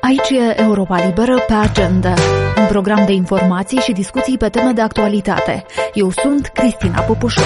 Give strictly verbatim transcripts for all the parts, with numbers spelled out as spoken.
Aici e Europa Liberă pe agenda, un program de informații și discuții pe teme de actualitate. Eu sunt Cristina Popușu.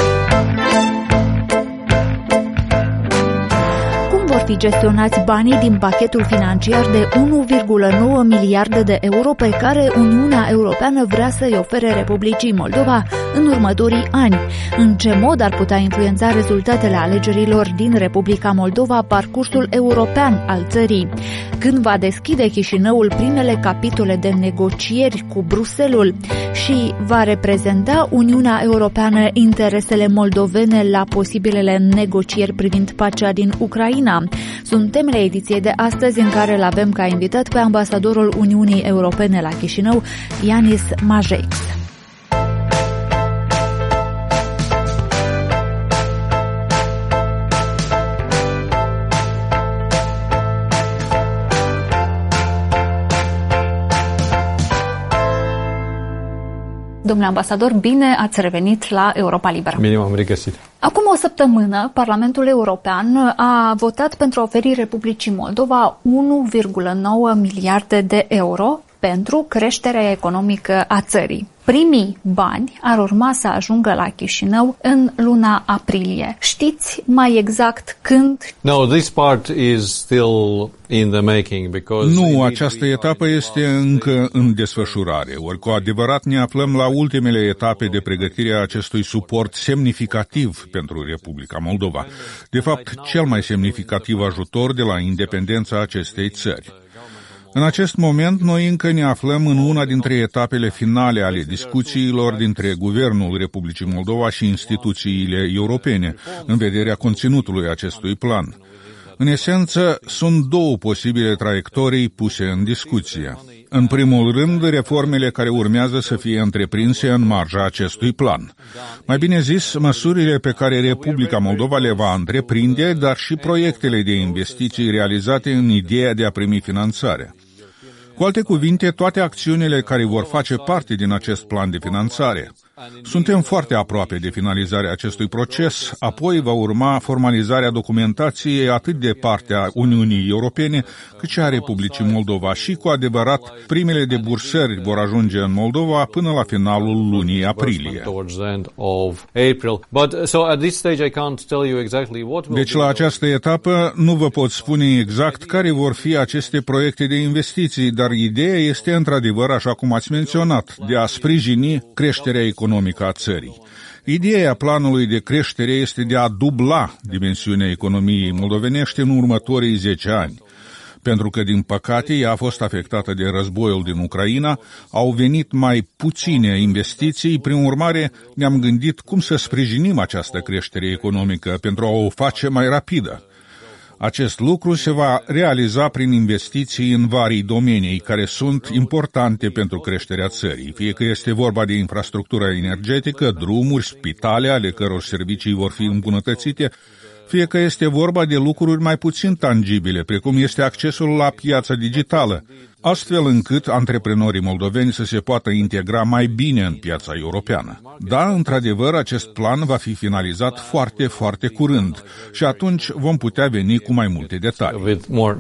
Vor fi gestionați banii din pachetul financiar de unu virgulă nouă miliarde de euro pe care Uniunea Europeană vrea să-i ofere Republicii Moldova în următorii ani. În ce mod ar putea influența rezultatele alegerilor din Republica Moldova parcursul european al țării? Când va deschide Chișinăul primele capitole de negocieri cu Bruxelles și va reprezenta Uniunea Europeană interesele moldovene la posibilele negocieri privind pacea din Ucraina? Sunt temele ediției de astăzi, în care îl avem ca invitat pe ambasadorul Uniunii Europene la Chișinău, Yanis Majeix. Domnule ambasador, bine ați revenit la Europa Liberă. Bine m-am regăsit. Acum o săptămână, Parlamentul European a votat pentru a oferi Republicii Moldova unu virgulă nouă miliarde de euro pentru creșterea economică a țării. Primii bani ar urma să ajungă la Chișinău în luna aprilie. Știți mai exact când? No, this part is still in the making because Nu, această etapă este încă în desfășurare. Ori cu adevărat ne aflăm la ultimele etape de pregătire a acestui suport semnificativ pentru Republica Moldova. De fapt, cel mai semnificativ ajutor de la independența acestei țări. În acest moment, noi încă ne aflăm în una dintre etapele finale ale discuțiilor dintre Guvernul Republicii Moldova și instituțiile europene, în vederea conținutului acestui plan. În esență, sunt două posibile traiectorii puse în discuție. În primul rând, reformele care urmează să fie întreprinse în marja acestui plan. Mai bine zis, măsurile pe care Republica Moldova le va întreprinde, dar și proiectele de investiții realizate în ideea de a primi finanțare. Cu alte cuvinte, toate acțiunile care vor face parte din acest plan de finanțare. Suntem foarte aproape de finalizarea acestui proces, apoi va urma formalizarea documentației atât de partea Uniunii Europene, cât și a Republicii Moldova și, cu adevărat, primele debursări vor ajunge în Moldova până la finalul lunii aprilie. Deci, la această etapă, nu vă pot spune exact care vor fi aceste proiecte de investiții, dar ideea este, într-adevăr, așa cum ați menționat, de a sprijini creșterea economică a țării. Ideea planului de creștere este de a dubla dimensiunea economiei moldovenești în următorii zece ani. Pentru că, din păcate, ea a fost afectată de războiul din Ucraina, au venit mai puține investiții, prin urmare ne-am gândit cum să sprijinim această creștere economică pentru a o face mai rapidă. Acest lucru se va realiza prin investiții în vari domenii care sunt importante pentru creșterea țării, fie că este vorba de infrastructura energetică, drumuri, spitale, ale căror servicii vor fi îmbunătățite, fie că este vorba de lucruri mai puțin tangibile, precum este accesul la piața digitală, astfel încât antreprenorii moldoveni să se poată integra mai bine în piața europeană. Da, într-adevăr, acest plan va fi finalizat foarte, foarte curând și atunci vom putea veni cu mai multe detalii.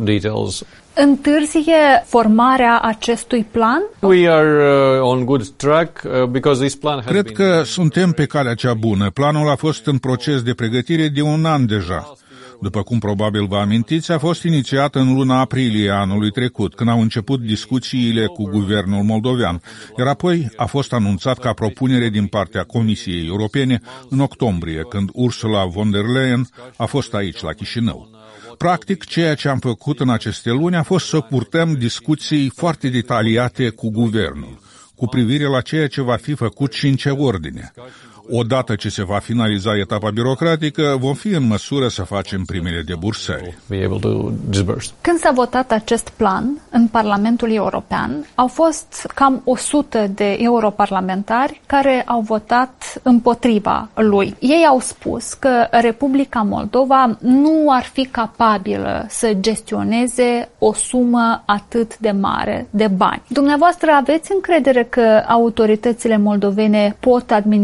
Întârzie formarea acestui plan? We are uh, on good track uh, because this plan has Cred been... că suntem pe calea cea bună. Planul a fost în proces de pregătire de un an deja. După cum probabil vă amintiți, a fost inițiat în luna aprilie anului trecut, când au început discuțiile cu guvernul moldovean, iar apoi a fost anunțat ca propunere din partea Comisiei Europene în octombrie, când Ursula von der Leyen a fost aici, la Chișinău. Practic, ceea ce am făcut în aceste luni a fost să purtăm discuții foarte detaliate cu guvernul, cu privire la ceea ce va fi făcut și în ce ordine. Odată ce se va finaliza etapa birocratică, vom fi în măsură să facem primele debursări. Când s-a votat acest plan în Parlamentul European, au fost cam o sută de europarlamentari care au votat împotriva lui. Ei au spus că Republica Moldova nu ar fi capabilă să gestioneze o sumă atât de mare de bani. Dumneavoastră aveți încredere că autoritățile moldovene pot administra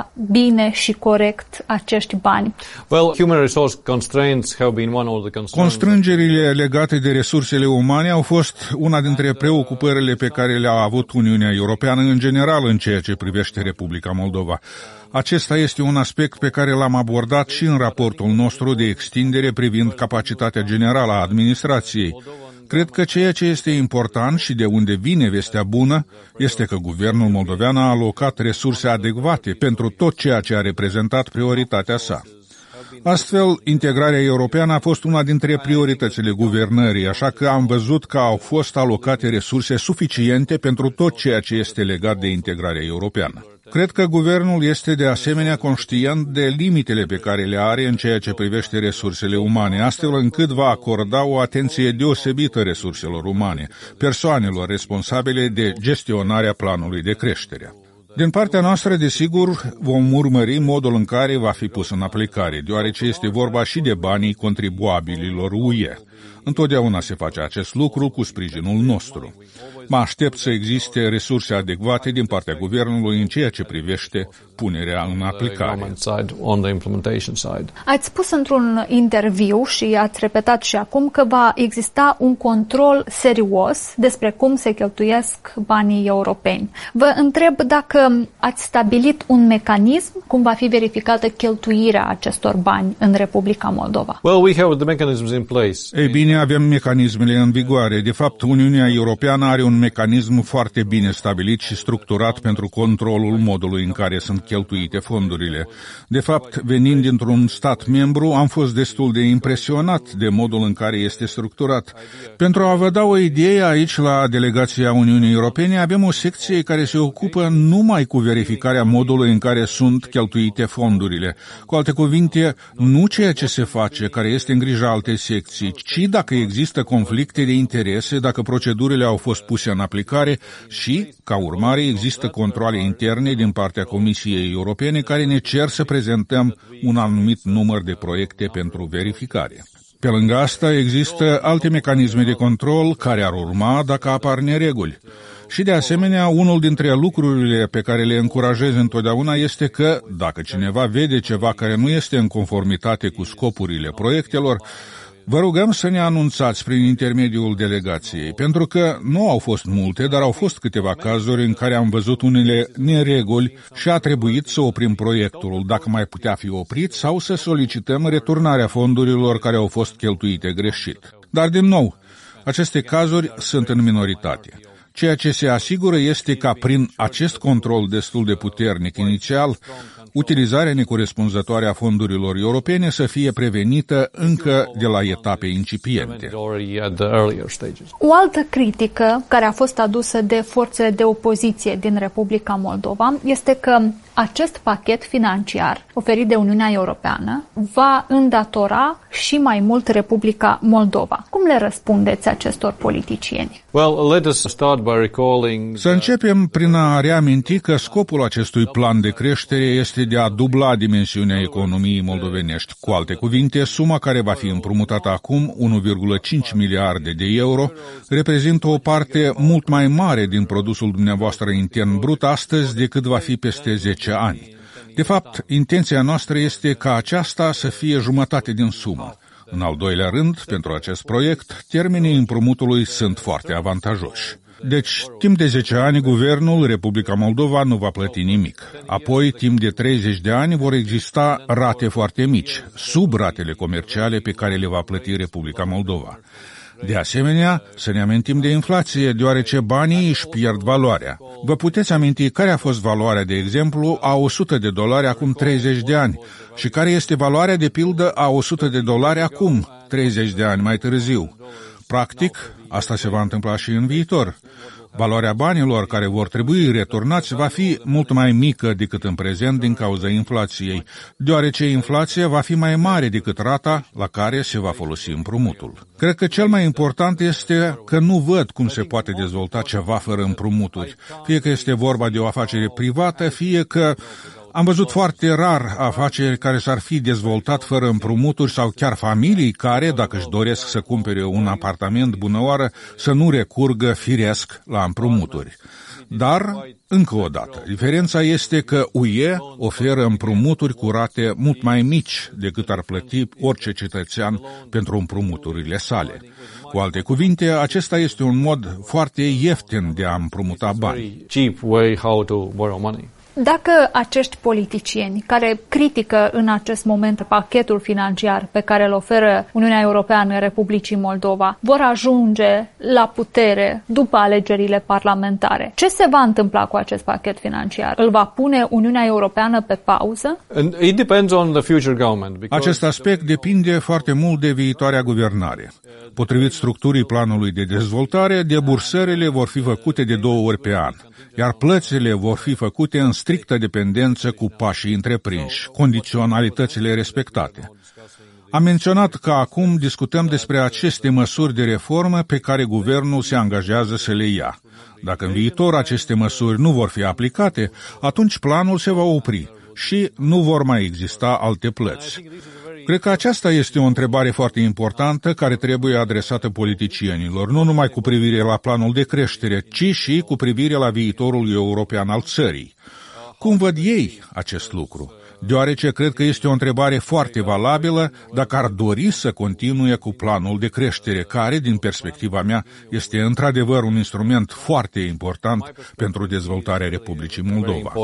utiliza bine și corect acești bani? Well, human resource constraints have been one of the concerns. Constrângerile legate de resursele umane au fost una dintre preocupările pe care le-a avut Uniunea Europeană în general în ceea ce privește Republica Moldova. Acesta este un aspect pe care l-am abordat și în raportul nostru de extindere privind capacitatea generală a administrației. Cred că ceea ce este important și de unde vine vestea bună este că guvernul moldovean a alocat resurse adecvate pentru tot ceea ce a reprezentat prioritatea sa. Astfel, integrarea europeană a fost una dintre prioritățile guvernării, așa că am văzut că au fost alocate resurse suficiente pentru tot ceea ce este legat de integrarea europeană. Cred că guvernul este de asemenea conștient de limitele pe care le are în ceea ce privește resursele umane, astfel încât va acorda o atenție deosebită resurselor umane, persoanelor responsabile de gestionarea planului de creștere. Din partea noastră, desigur, vom urmări modul în care va fi pus în aplicare, deoarece este vorba și de banii contribuabililor U E. Întotdeauna se face acest lucru cu sprijinul nostru. Mă aștept să existe resurse adecvate din partea guvernului în ceea ce privește punerea în aplicare. Ați spus într-un interviu și ați repetat și acum că va exista un control serios despre cum se cheltuiesc banii europeni. Vă întreb dacă ați stabilit un mecanism cum va fi verificată cheltuirea acestor bani în Republica Moldova. Well, we have the mechanisms in place. Ei bine, avem mecanismele în vigoare. De fapt, Uniunea Europeană are un mecanism foarte bine stabilit și structurat pentru controlul modului în care sunt cheltuite fondurile. De fapt, venind dintr-un stat membru, am fost destul de impresionat de modul în care este structurat. Pentru a vă da o idee, aici, la delegația Uniunii Europene, avem o secție care se ocupă numai cu verificarea modului în care sunt cheltuite fondurile. Cu alte cuvinte, nu ceea ce se face, care este în grija altei secții, ci dacă există conflicte de interese, dacă procedurile au fost puse în aplicare și, ca urmare, există controale interne din partea Comisiei Europene care ne cer să prezentăm un anumit număr de proiecte pentru verificare. Pe lângă asta, există alte mecanisme de control care ar urma dacă apar nereguli. Și de asemenea, unul dintre lucrurile pe care le încurajez întotdeauna este că, dacă cineva vede ceva care nu este în conformitate cu scopurile proiectelor, vă rugăm să ne anunțați prin intermediul delegației, pentru că nu au fost multe, dar au fost câteva cazuri în care am văzut unele nereguli și a trebuit să oprim proiectul, dacă mai putea fi oprit, sau să solicităm returnarea fondurilor care au fost cheltuite greșit. Dar, din nou, aceste cazuri sunt în minoritate. Ceea ce se asigură este ca prin acest control destul de puternic inițial, utilizarea necorespunzătoare a fondurilor europene să fie prevenită încă de la etape incipiente. O altă critică care a fost adusă de forțele de opoziție din Republica Moldova este că acest pachet financiar oferit de Uniunea Europeană va îndatora și mai mult Republica Moldova. Cum le răspundeți acestor politicieni? Well, let us start by recalling... Să începem prin a reaminti că scopul acestui plan de creștere este de a dubla dimensiunea economiei moldovenești. Cu alte cuvinte, suma care va fi împrumutată acum, unu virgulă cinci miliarde de euro, reprezintă o parte mult mai mare din produsul dumneavoastră intern brut astăzi decât va fi peste zece ani. De fapt, intenția noastră este ca aceasta să fie jumătate din sumă. În al doilea rând, pentru acest proiect, termenii împrumutului sunt foarte avantajoși. Deci, timp de zece ani, guvernul Republica Moldova nu va plăti nimic. Apoi, timp de treizeci de ani, vor exista rate foarte mici, sub ratele comerciale pe care le va plăti Republica Moldova. De asemenea, să ne amintim de inflație, deoarece banii își pierd valoarea. Vă puteți aminti care a fost valoarea, de exemplu, a o sută de dolari acum treizeci de ani și care este valoarea, de pildă, a o sută de dolari acum, treizeci de ani mai târziu. Practic, asta se va întâmpla și în viitor. Valoarea banilor care vor trebui returnați va fi mult mai mică decât în prezent din cauza inflației, deoarece inflația va fi mai mare decât rata la care se va folosi împrumutul. Cred că cel mai important este că nu văd cum se poate dezvolta ceva fără împrumuturi, fie că este vorba de o afacere privată, fie că am văzut foarte rar afaceri care s-ar fi dezvoltat fără împrumuturi sau chiar familii care, dacă își doresc să cumpere un apartament bunăoară, să nu recurgă firesc la împrumuturi. Dar, încă o dată, diferența este că U E oferă împrumuturi cu rate mult mai mici decât ar plăti orice cetățean pentru împrumuturile sale. Cu alte cuvinte, acesta este un mod foarte ieftin de a împrumuta bani. Dacă acești politicieni care critică în acest moment pachetul financiar pe care îl oferă Uniunea Europeană Republicii Moldova vor ajunge la putere după alegerile parlamentare, ce se va întâmpla cu acest pachet financiar? Îl va pune Uniunea Europeană pe pauză? It depends on the future government. Acest aspect depinde foarte mult de viitoarea guvernare. Potrivit structurii planului de dezvoltare, debursările vor fi făcute de două ori pe an, iar plățile vor fi făcute în strictă dependență cu pașii întreprinși, condiționalitățile respectate. Am menționat că acum discutăm despre aceste măsuri de reformă pe care guvernul se angajează să le ia. Dacă în viitor aceste măsuri nu vor fi aplicate, atunci planul se va opri și nu vor mai exista alte plăți. Cred că aceasta este o întrebare foarte importantă care trebuie adresată politicienilor, nu numai cu privire la planul de creștere, ci și cu privire la viitorul european al țării. Cum văd ei acest lucru? Deoarece cred că este o întrebare foarte valabilă dacă ar dori să continue cu planul de creștere, care, din perspectiva mea, este într-adevăr un instrument foarte important pentru dezvoltarea Republicii Moldova.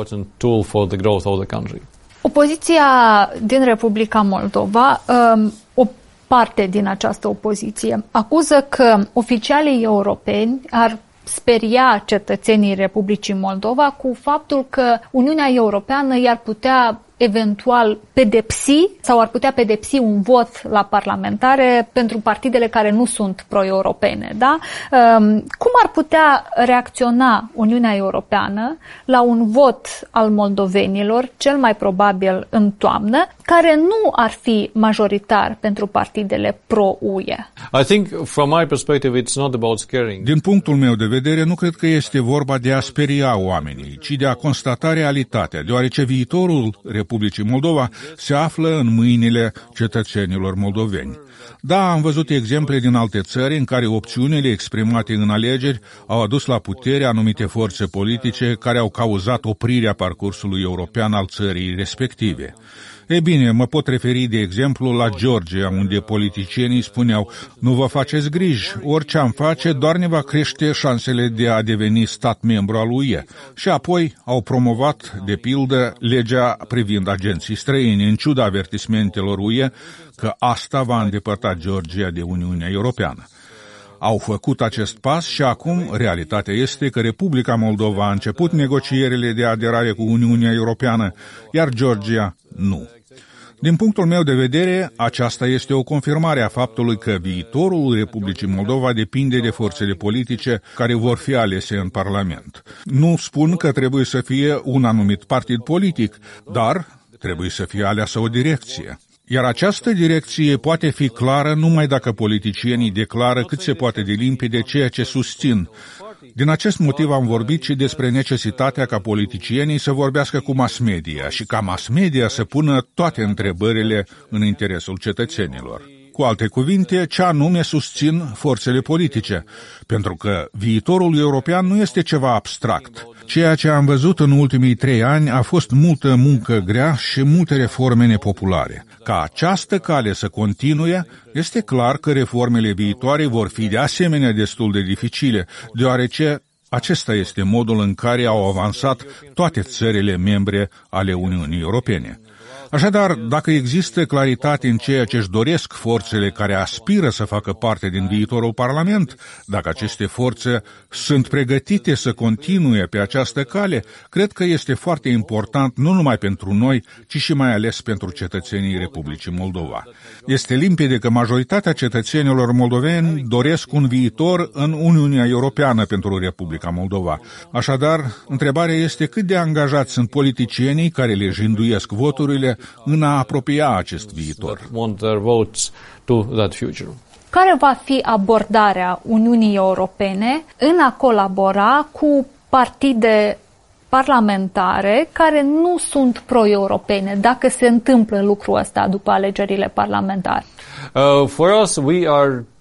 Opoziția din Republica Moldova, o parte din această opoziție, acuză că oficialii europeni ar speria cetățenii Republicii Moldova cu faptul că Uniunea Europeană i-ar putea eventual pedepsi sau ar putea pedepsi un vot la parlamentare pentru partidele care nu sunt pro-europene. Da? Cum ar putea reacționa Uniunea Europeană la un vot al moldovenilor, cel mai probabil în toamnă, care nu ar fi majoritar pentru partidele pro-U E? I think from my perspective it's not about scaring. Din punctul meu de vedere, nu cred că este vorba de a speria oamenii, ci de a constata realitatea, deoarece viitorul Republicii Moldova se află în mâinile cetățenilor moldoveni. Da, am văzut exemple din alte țări în care opțiunile exprimate în alegeri au adus la putere anumite forțe politice care au cauzat oprirea parcursului european al țării respective. Ei bine, mă pot referi de exemplu la Georgia, unde politicienii spuneau: nu vă faceți griji, orice am face doar ne va crește șansele de a deveni stat membru al U E. Și apoi au promovat, de pildă, legea privind agenții străini, în ciuda avertismentelor U E că asta va îndepărta Georgia de Uniunea Europeană. Au făcut acest pas și acum realitatea este că Republica Moldova a început negocierile de aderare cu Uniunea Europeană, iar Georgia nu. Din punctul meu de vedere, aceasta este o confirmare a faptului că viitorul Republicii Moldova depinde de forțele politice care vor fi alese în Parlament. Nu spun că trebuie să fie un anumit partid politic, dar trebuie să fie aleasă o direcție. Iar această direcție poate fi clară numai dacă politicienii declară cât se poate de limpede ceea ce susțin. Din acest motiv am vorbit și despre necesitatea ca politicienii să vorbească cu mass media și ca mass media să pună toate întrebările în interesul cetățenilor. Cu alte cuvinte, ce anume susțin forțele politice, pentru că viitorul european nu este ceva abstract. Ceea ce am văzut în ultimii trei ani a fost multă muncă grea și multe reforme nepopulare. Ca această cale să continue, este clar că reformele viitoare vor fi de asemenea destul de dificile, deoarece acesta este modul în care au avansat toate țările membre ale Uniunii Europene. Așadar, dacă există claritate în ceea ce își doresc forțele care aspiră să facă parte din viitorul Parlament, dacă aceste forțe sunt pregătite să continue pe această cale, cred că este foarte important nu numai pentru noi, ci și mai ales pentru cetățenii Republicii Moldova. Este limpede că majoritatea cetățenilor moldoveni doresc un viitor în Uniunea Europeană pentru Republica Moldova. Așadar, întrebarea este cât de angajați sunt politicienii care le jinduiesc voturile în a apropia acest viitor. Care va fi abordarea Uniunii Europene în a colabora cu partide parlamentare care nu sunt pro-europene, dacă se întâmplă lucrul ăsta după alegerile parlamentare? Uh, for us, we are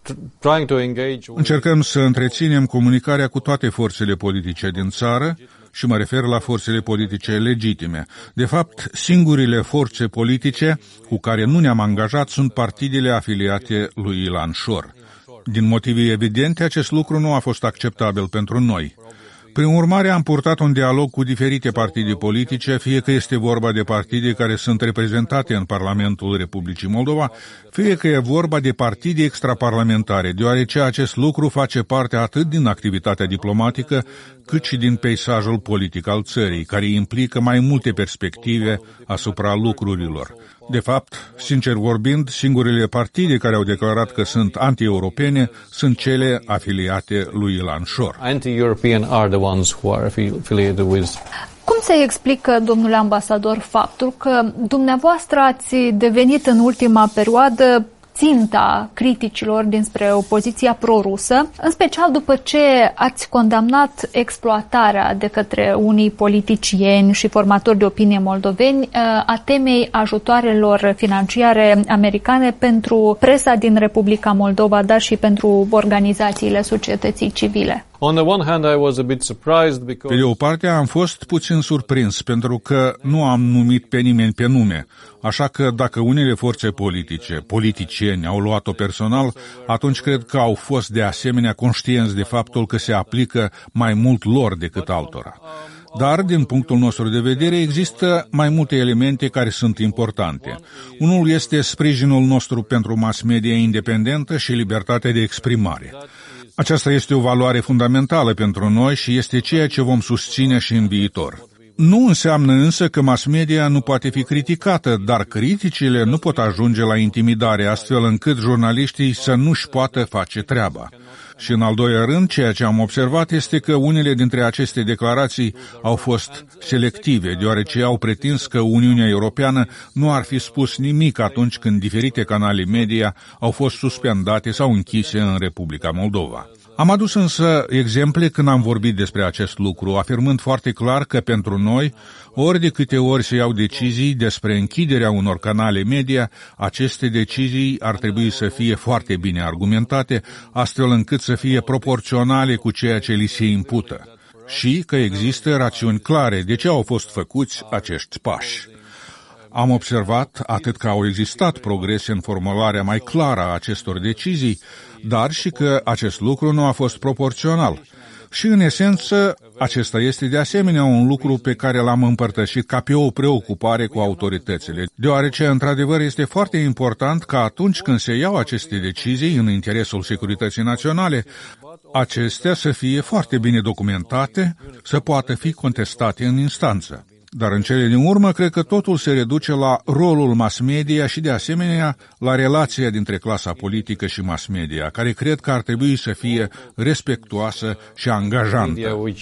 trying to engage. Încercăm să întreținem comunicarea cu toate forțele politice din țară și mă refer la forțele politice legitime. De fapt, singurile forțe politice cu care nu ne-am angajat sunt partidele afiliate lui Ilan Shor. Din motive evidente, acest lucru nu a fost acceptabil pentru noi. Prin urmare, am purtat un dialog cu diferite partide politice, fie că este vorba de partide care sunt reprezentate în Parlamentul Republicii Moldova, fie că e vorba de partide extraparlamentare, deoarece acest lucru face parte atât din activitatea diplomatică, cât și din peisajul politic al țării, care implică mai multe perspective asupra lucrurilor. De fapt, sincer vorbind, singurele partide care au declarat că sunt anti-europene sunt cele afiliate lui Ilan Shor. Anti-European are the ones who are affiliated with. Cum se explică, domnule ambasador, faptul că dumneavoastră ați devenit în ultima perioadă ținta criticilor dinspre opoziția prorusă, în special după ce ați condamnat exploatarea de către unii politicieni și formatori de opinie moldoveni a temei ajutoarelor financiare americane pentru presa din Republica Moldova, dar și pentru organizațiile societății civile? On the one hand, I was a bit surprised because... Pe de o parte, am fost puțin surprins, pentru că nu am numit pe nimeni pe nume. Așa că dacă unele forțe politice, politicieni, au luat-o personal, atunci cred că au fost de asemenea conștienți de faptul că se aplică mai mult lor decât altora. Dar, din punctul nostru de vedere, există mai multe elemente care sunt importante. Unul este sprijinul nostru pentru mass media independentă și libertatea de exprimare. Aceasta este o valoare fundamentală pentru noi și este ceea ce vom susține și în viitor. Nu înseamnă însă că mass media nu poate fi criticată, dar criticile nu pot ajunge la intimidare, astfel încât jurnaliștii să nu-și poată face treaba. Și în al doilea rând, ceea ce am observat este că unele dintre aceste declarații au fost selective, deoarece au pretins că Uniunea Europeană nu ar fi spus nimic atunci când diferite canale media au fost suspendate sau închise în Republica Moldova. Am adus însă exemple când am vorbit despre acest lucru, afirmând foarte clar că pentru noi, ori de câte ori se iau decizii despre închiderea unor canale media, aceste decizii ar trebui să fie foarte bine argumentate, astfel încât să fie proporționale cu ceea ce li se impută. Și că există rațiuni clare de ce au fost făcuți acești pași. Am observat atât că au existat progrese în formularea mai clară a acestor decizii, dar și că acest lucru nu a fost proporțional. Și, în esență, acesta este de asemenea un lucru pe care l-am împărtășit ca pe o preocupare cu autoritățile, deoarece, într-adevăr, este foarte important ca atunci când se iau aceste decizii în interesul securității naționale, acestea să fie foarte bine documentate, să poată fi contestate în instanță. Dar în cele din urmă, cred că totul se reduce la rolul mass media și, de asemenea, la relația dintre clasa politică și mass media, care cred că ar trebui să fie respectuoasă și angajantă.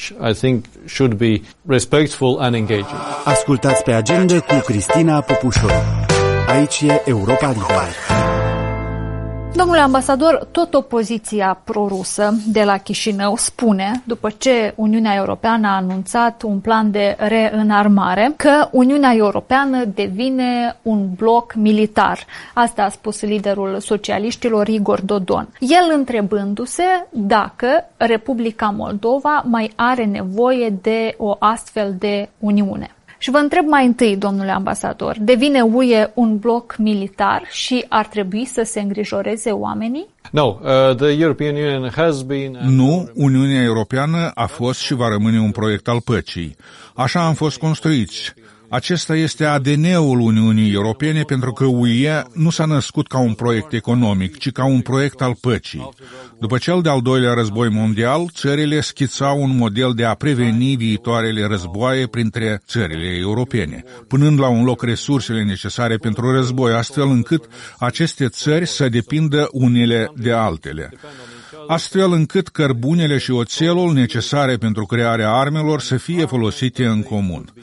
Ascultați pe Agenda cu Cristina Popușor. Aici e Europa Liberă. Domnule ambasador, tot opoziția prorusă de la Chișinău spune, după ce Uniunea Europeană a anunțat un plan de reînarmare, că Uniunea Europeană devine un bloc militar. Asta a spus liderul socialiștilor Igor Dodon. El întrebându-se dacă Republica Moldova mai are nevoie de o astfel de Uniune. Și vă întreb mai întâi, domnule ambasador, devine U E un bloc militar și ar trebui să se îngrijoreze oamenii? No, uh, the European Union has been... Nu, Uniunea Europeană a fost și va rămâne un proiect al păcii. Așa am fost construiți. Acesta este A D N-ul Uniunii Europene, pentru că U E nu s-a născut ca un proiect economic, ci ca un proiect al păcii. După cel de-al doilea război mondial, țările schițau un model de a preveni viitoarele războaie printre țările europene, punând la un loc resursele necesare pentru război, astfel încât aceste țări să depindă unele de altele, astfel încât cărbunele și oțelul necesare pentru crearea armelor să fie folosite în comun.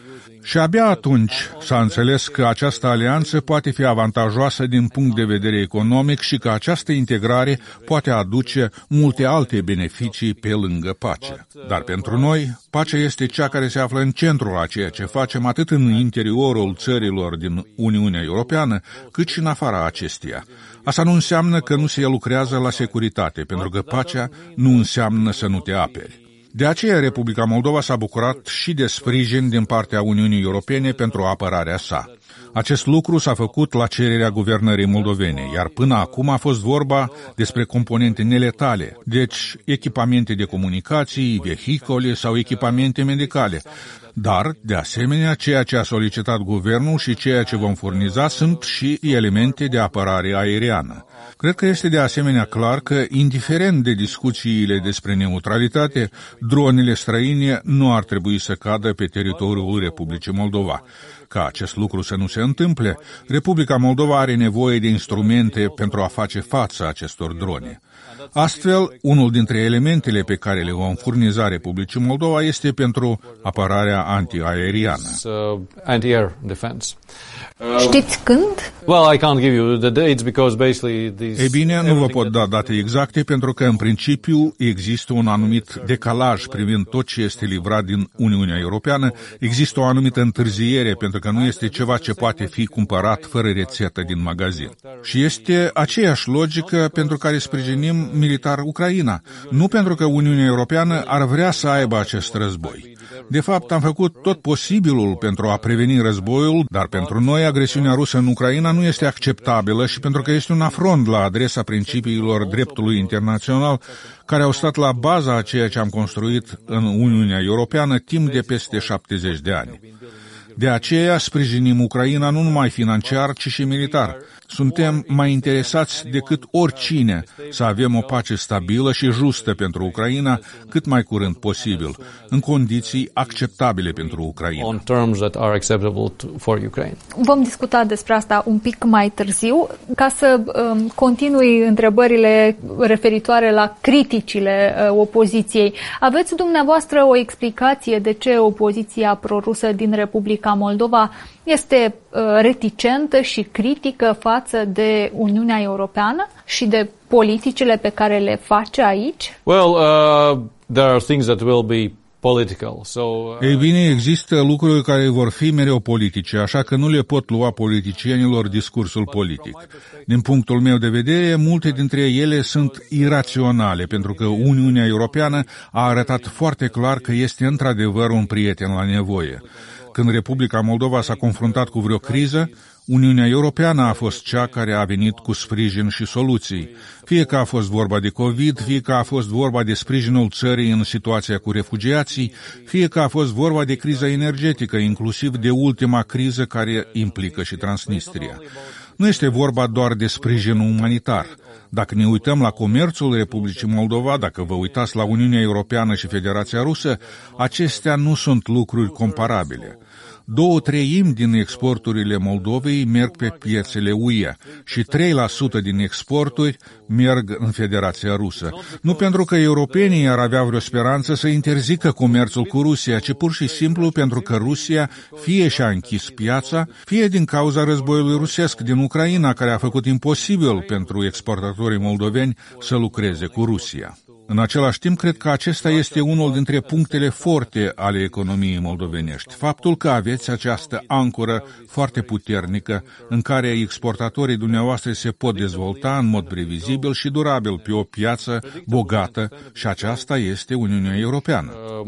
Și abia atunci s-a înțeles că această alianță poate fi avantajoasă din punct de vedere economic și că această integrare poate aduce multe alte beneficii pe lângă pace. Dar pentru noi, pacea este cea care se află în centrul a ceea ce facem atât în interiorul țărilor din Uniunea Europeană, cât și în afara acesteia. Asta nu înseamnă că nu se lucrează la securitate, pentru că pacea nu înseamnă să nu te aperi. De aceea, Republica Moldova s-a bucurat și de sprijin din partea Uniunii Europene pentru apărarea sa. Acest lucru s-a făcut la cererea guvernării moldovene, iar până acum a fost vorba despre componente neletale, deci echipamente de comunicații, vehicole sau echipamente medicale. Dar, de asemenea, ceea ce a solicitat guvernul și ceea ce vom furniza sunt și elemente de apărare aeriană. Cred că este de asemenea clar că, indiferent de discuțiile despre neutralitate, dronele străine nu ar trebui să cadă pe teritoriul Republicii Moldova. Ca acest lucru să nu se întâmple, Republica Moldova are nevoie de instrumente pentru a face față acestor drone. Astfel, unul dintre elementele pe care le vom furniza Republicii Moldova este pentru apărarea antiaeriană. Uh, anti-air defense. Știți când? Well, I can't give you the dates because basically these... Ei bine, nu vă pot da date exacte pentru că, în principiu, există un anumit decalaj privind tot ce este livrat din Uniunea Europeană, există o anumită întârziere pentru că nu este ceva ce poate fi cumpărat fără rețetă din magazin. Și este aceeași logică pentru care sprijinim militar Ucraina, nu pentru că Uniunea Europeană ar vrea să aibă acest război. De fapt, am făcut tot posibilul pentru a preveni războiul, dar pentru noi agresiunea rusă în Ucraina nu este acceptabilă și pentru că este un afront la adresa principiilor dreptului internațional care au stat la baza a ceea ce am construit în Uniunea Europeană timp de peste șaptezeci de ani. De aceea sprijinim Ucraina nu numai financiar, ci și militar. Suntem mai interesați decât oricine să avem o pace stabilă și justă pentru Ucraina cât mai curând posibil, în condiții acceptabile pentru Ucraina. On terms that are acceptable to, for Ukraine. Vom discuta despre asta un pic mai târziu. Ca să um, continui întrebările referitoare la criticile uh, opoziției, aveți dumneavoastră o explicație de ce opoziția prorusă din Republica Moldova este uh, reticentă și critică față de Uniunea Europeană și de politicile pe care le face aici? Well, uh, there are things that will be political. So, uh... Ei bine, există lucruri care vor fi mereu politice, așa că nu le pot lua politicienilor discursul politic. Din punctul meu de vedere, multe dintre ele sunt iraționale, pentru că Uniunea Europeană a arătat foarte clar că este într-adevăr un prieten la nevoie. Când Republica Moldova s-a confruntat cu vreo criză, Uniunea Europeană a fost cea care a venit cu sprijin și soluții. Fie că a fost vorba de COVID, fie că a fost vorba de sprijinul țării în situația cu refugiații, fie că a fost vorba de criza energetică, inclusiv de ultima criză care implică și Transnistria. Nu este vorba doar de sprijin umanitar. Dacă ne uităm la comerțul Republicii Moldova, dacă vă uitați la Uniunea Europeană și Federația Rusă, acestea nu sunt lucruri comparabile. Două treimi din exporturile Moldovei merg pe piețele U E și trei la sută din exporturi merg în Federația Rusă. Nu pentru că europenii ar avea vreo speranță să interzică comerțul cu Rusia, ci pur și simplu pentru că Rusia fie și-a închis piața, fie din cauza războiului rusesc din Ucraina, care a făcut imposibil pentru exportatorii moldoveni să lucreze cu Rusia. În același timp, cred că acesta este unul dintre punctele forte ale economiei moldovenești. Faptul că aveți această ancoră foarte puternică în care exportatorii dumneavoastră se pot dezvolta în mod previzibil și durabil pe o piață bogată și aceasta este Uniunea Europeană.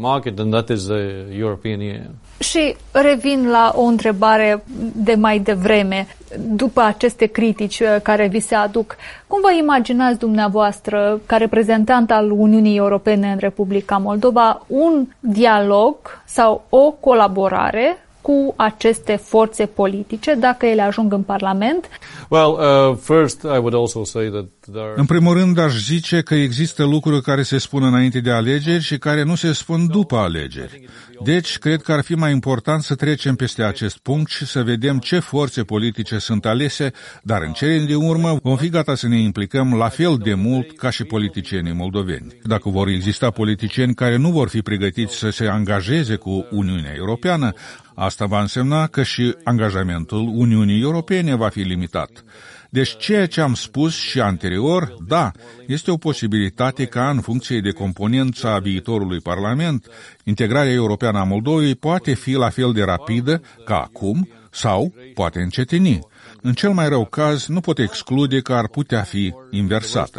Și revin la o întrebare de mai devreme. După aceste critici care vi se aduc, cum vă imaginați dumneavoastră, ca reprezentant al Uniunii Europene în Republica Moldova, un dialog sau o colaborare cu aceste forțe politice, dacă ele ajung în Parlament? Well, uh, first I would also say that there... În primul rând, aș zice că există lucruri care se spun înainte de alegeri și care nu se spun după alegeri. Deci, cred că ar fi mai important să trecem peste acest punct și să vedem ce forțe politice sunt alese, dar în cele din urmă vom fi gata să ne implicăm la fel de mult ca și politicienii moldoveni. Dacă vor exista politicieni care nu vor fi pregătiți să se angajeze cu Uniunea Europeană, Asta va însemna că și angajamentul Uniunii Europene va fi limitat. Deci ceea ce am spus și anterior, da, este o posibilitate ca în funcție de componența viitorului Parlament, integrarea europeană a Moldovei poate fi la fel de rapidă ca acum sau poate încetini. În cel mai rău caz, nu pot exclude că ar putea fi inversată.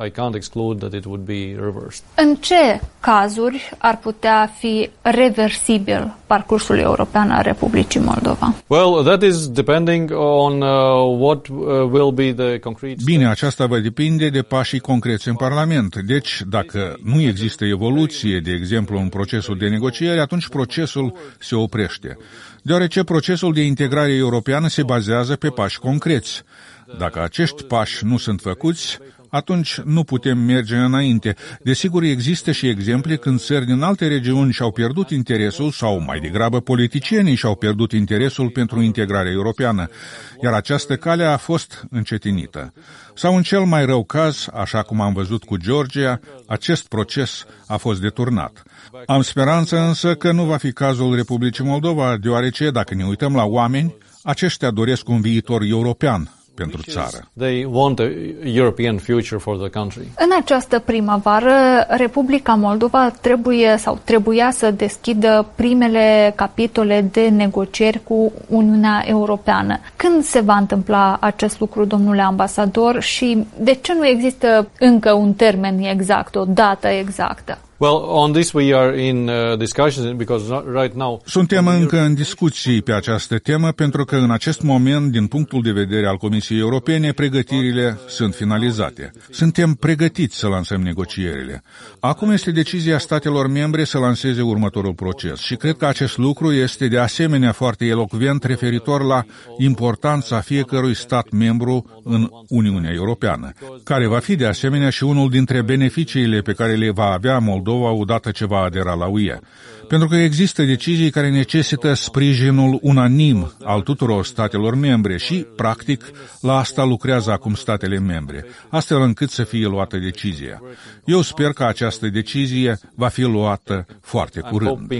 În ce cazuri ar putea fi reversibil parcursul european al Republicii Moldova? Well, that is depending on uh, what uh, will be the concrete. Bine, aceasta va depinde de pașii concreți în Parlament. Deci, dacă nu există evoluție, de exemplu, în procesul de negociere, atunci procesul se oprește, deoarece procesul de integrare europeană se bazează pe pași concreți. Dacă acești pași nu sunt făcuți, atunci nu putem merge înainte. Desigur, există și exemple când țări din alte regiuni și-au pierdut interesul sau, mai degrabă, politicienii și-au pierdut interesul pentru integrarea europeană, iar această cale a fost încetinită. Sau, în cel mai rău caz, așa cum am văzut cu Georgia, acest proces a fost deturnat. Am speranță însă că nu va fi cazul Republicii Moldova, deoarece, dacă ne uităm la oameni, aceștia doresc un viitor european pentru țară. They want a European future for the country. În această primăvară, Republica Moldova trebuie sau trebuia să deschidă primele capitole de negocieri cu Uniunea Europeană. Când se va întâmpla acest lucru, domnule ambasador, și de ce nu există încă un termen exact, o dată exactă? Well, on this we are in uh, discussions because right now Suntem încă în discuții pe această temă pentru că în acest moment, din punctul de vedere al Comisiei Europene, pregătirile sunt finalizate. Suntem pregătiți să lansăm negocierile. Acum este decizia statelor membre să lanseze următorul proces și cred că acest lucru este de asemenea foarte elocvent referitor la importanța fiecărui stat membru în Uniunea Europeană, care va fi de asemenea și unul dintre beneficiile pe care le va avea Moldova odată ce va adera la U E. Pentru că există decizii care necesită sprijinul unanim al tuturor statelor membre și, practic, la asta lucrează acum statele membre, astfel încât să fie luată decizia. Eu sper că această decizie va fi luată foarte curând.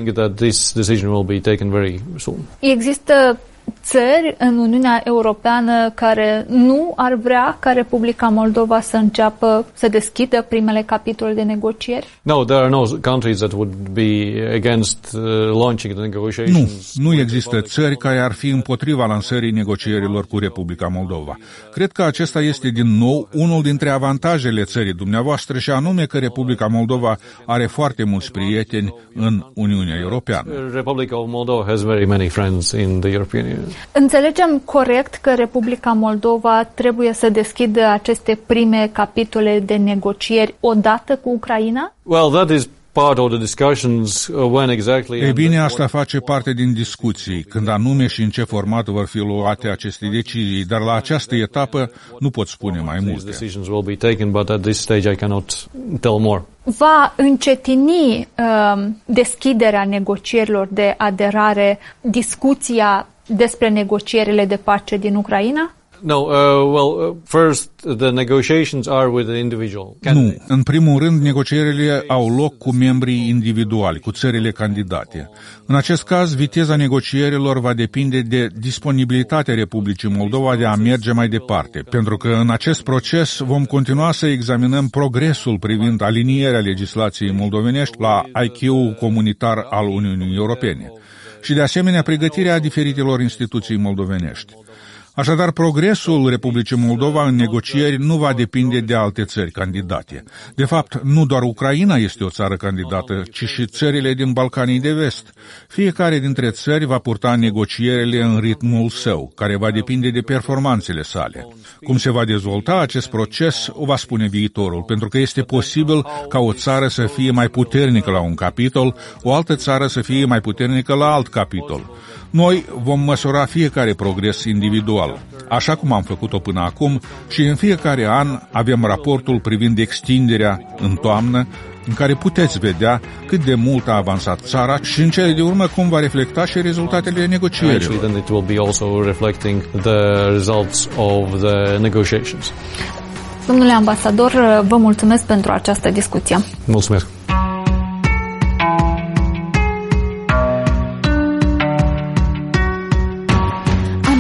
Există țări în Uniunea Europeană care nu ar vrea ca Republica Moldova să înceapă, să deschidă primele capitole de negocieri? No, there are no countries that would be against uh, launching the negotiations. Nu, nu există țări care ar fi împotriva lansării negocierilor cu Republica Moldova. Cred că acesta este din nou unul dintre avantajele țării dumneavoastră și anume că Republica Moldova are foarte mulți prieteni în Uniunea Europeană. Republica Moldova has very many friends in the European Union. Înțelegem corect că Republica Moldova trebuie să deschidă aceste prime capitole de negocieri odată cu Ucraina? Well, that is part of the discussions when exactly. Ei bine, asta face parte din discuții, când anume și în ce format vor fi luate aceste decizii, dar la această etapă nu pot spune mai multe. Decisions will be taken, but at this stage I cannot tell more. Va încetini uh, deschiderea negocierilor de aderare, discuția despre negocierile de pace din Ucraina? No, uh, well, uh, first the negotiations are with the individual candidates. Nu, în primul rând negocierile au loc cu membrii individuali, cu țările candidate. În acest caz, viteza negocierilor va depinde de disponibilitatea Republicii Moldova de a merge mai departe, pentru că în acest proces vom continua să examinăm progresul privind alinierea legislației moldovenești la I Q-ul comunitar al Uniunii Europene și de asemenea pregătirea diferitelor instituții moldovenești. Așadar, progresul Republicii Moldova în negocieri nu va depinde de alte țări candidate. De fapt, nu doar Ucraina este o țară candidată, ci și țările din Balcanii de Vest. Fiecare dintre țări va purta negocierile în ritmul său, care va depinde de performanțele sale. Cum se va dezvolta acest proces, o va spune viitorul, pentru că este posibil ca o țară să fie mai puternică la un capitol, o altă țară să fie mai puternică la alt capitol. Noi vom măsura fiecare progres individual, așa cum am făcut-o până acum, și în fiecare an avem raportul privind extinderea în toamnă, în care puteți vedea cât de mult a avansat țara și în cele de urmă cum va reflecta și rezultatele negocierilor. Then it will be also reflecting the results of the negotiations. Domnule ambasador, vă mulțumesc pentru această discuție. Mulțumesc.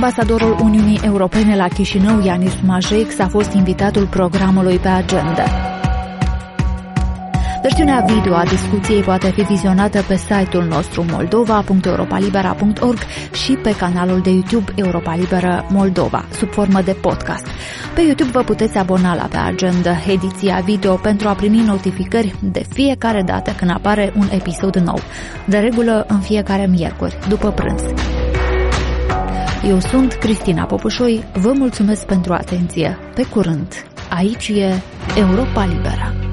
Ambasadorul Uniunii Europene la Chișinău, Yanis Majeix, a fost invitatul programului pe agenda. Versiunea video a discuției poate fi vizionată pe site-ul nostru moldova punct europalibera punct org și pe canalul de YouTube Europa Liberă Moldova, sub formă de podcast. Pe YouTube vă puteți abona la Pe Agenda, ediția video, pentru a primi notificări de fiecare dată când apare un episod nou, de regulă în fiecare miercuri, după prânz. Eu sunt Cristina Popușoi, vă mulțumesc pentru atenție. Pe curând, aici e Europa Liberă.